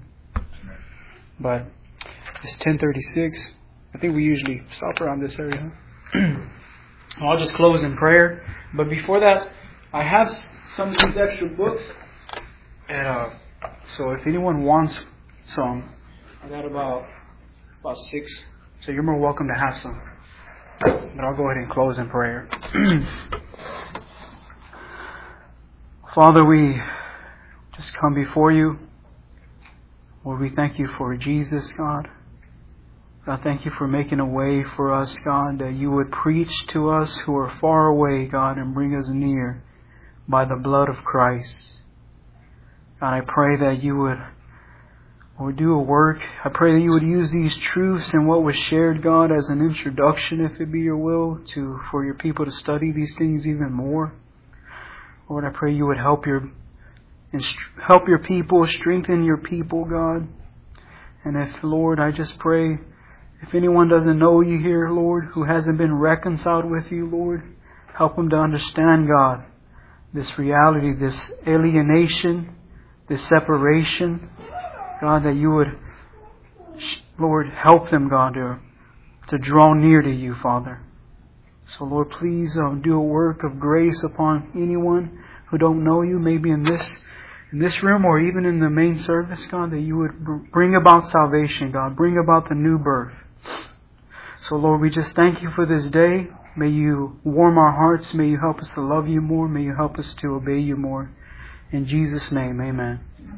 But it's ten thirty-six. I think we usually stop around this area. I'll just close in prayer. But before that, I have some of these extra books, and uh, so if anyone wants some, I got about about six. So you're more welcome to have some. But I'll go ahead and close in prayer. Father, we just come before you. Lord, we thank you for Jesus, God. God, thank you for making a way for us, God, that you would preach to us who are far away, God, and bring us near by the blood of Christ. God, I pray that you would or do a work. I pray that you would use these truths and what was shared, God, as an introduction, if it be your will, to for your people to study these things even more. Lord, I pray you would help your help your people, strengthen your people, God. And if, Lord, I just pray, if anyone doesn't know you here, Lord, who hasn't been reconciled with you, Lord, help them to understand, God, this reality, this alienation, this separation. God, that you would, Lord, help them, God, to, to draw near to you, Father. So, Lord, please um, do a work of grace upon anyone who don't know you, maybe in this in this room or even in the main service, God, that you would bring about salvation, God, bring about the new birth. So, Lord, we just thank you for this day. May you warm our hearts. May you help us to love you more. May you help us to obey you more. In Jesus' name, amen.